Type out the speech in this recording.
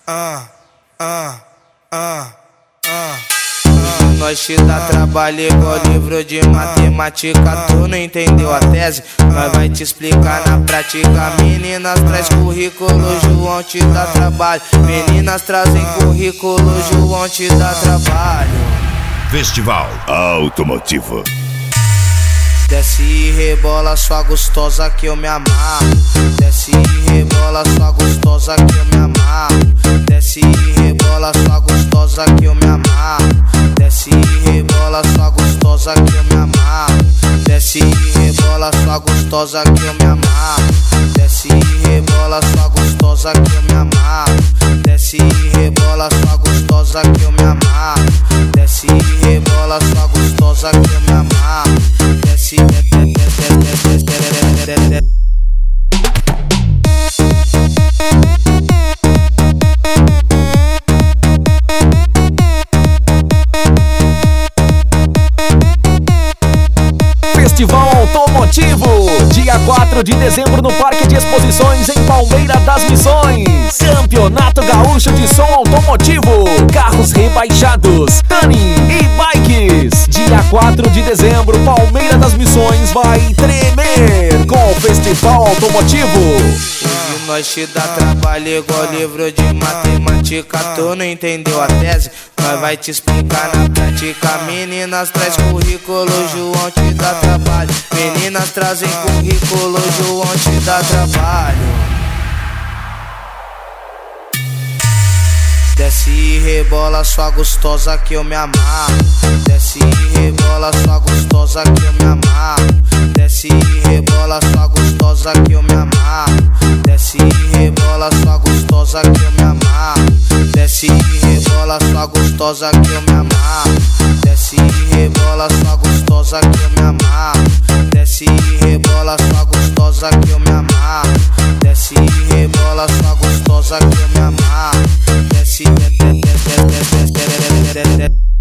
Nós te dá trabalho igual livro de matemática. Tu não entendeu a tese? Nós vai te explicar na prática. Meninas traz currículo, João te dá trabalho. Meninas trazem currículo, João te dá trabalho. Festival Automotivo. Desce e rebola sua gostosa que eu me amarro. Desce e rebola sua gostosa que eu me amarro. Desce e rebola sua gostosa que eu me amarro. Desce e rebola sua gostosa que eu me amarro. Desce e rebola sua gostosa que eu me amarro. Desce e rebola sua gostosa que eu me amarro. Desce e rebola sua gostosa que eu me amarro. Desce e rebola sua gostosa que eu me amarro. Desce Festival Automotivo, dia 4 de dezembro no Parque de Exposições em Palmeira das Missões. Campeonato Gaúcho de Som Automotivo, carros rebaixados, tuning e bikes. Dia 4 de dezembro, Palmeira das Missões vai tremer com o Festival Automotivo. Nós te dá trabalho igual livro de matemática. Tu não entendeu a tese? Nós vai te explicar na prática. Meninas traz currículo, João te dá trabalho. Meninas trazem currículo, João te dá trabalho. Desce e rebola sua gostosa que eu me amarro. Desce e rebola sua gostosa que eu me amarro. Desce e rebola sua gostosa que eu me amarro. Desce e rebola sua gostosa que eu me amarro. Desce e rebola sua gostosa que eu me amarro. Desce e rebola sua gostosa que eu me amarro. Desce e rebola sua gostosa que eu me amarro. Desce e rebola sua gostosa que eu me amarro. Desce